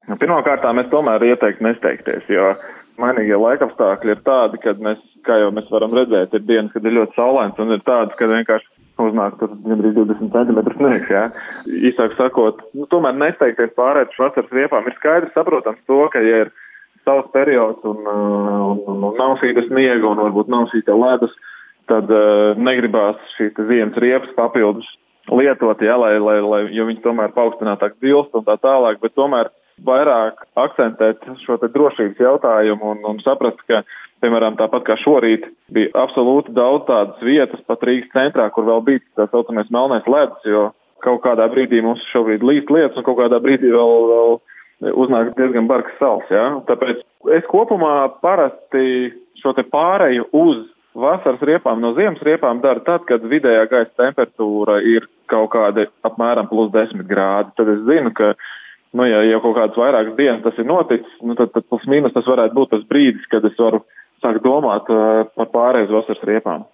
Pirmkārt, mēs tomēr ieteiktu nesteigties, jo mainīgie laikapstākļi ir tādi, kad mēs, kā jau mēs varam redzēt, ir dienas, kad ir ļoti saulains, un ir tādas, kad vienkārši uznāk tur gandrīz 20 centimetru sniegs, jā. Īsāk sakot, tomēr nesteigties pārēt vasaras riepām. Ir skaidrs saprotams to, ka, ja ir savs periods un nav šīta sniega un varbūt nav šīta ledus, tad negribās šīs ziemas riepas papildus lietot, jā, jo viņi tomēr paaugstinātāk dilst un tā tālāk, bet tomēr vairāk akcentēt šo te drošības jautājumu un saprast, ka, piemēram, tāpat kā šorīt bija absolūti daudz tādas vietas pat Rīgas centrā, kur vēl bija tā saucamais melnais ledus, jo kaut kādā brīdī mums šobrīd līst lietus un kaut kādā brīdī vēl uznāk diezgan bargs sals, jā. Tāpēc es kopumā parasti šo te pāreju uz vasaras riepām no ziemas riepām dara tad, kad vidējā gaisa temperatūra ir kaut kādi apmēram plus 10 grādi. Tad es zinu, ka, ja jau kaut kādas vairākas dienas tas ir noticis, tad plus mīnus tas varētu būt tas brīdis, kad es varu sākt domāt par pārēju uz vasaras riepām.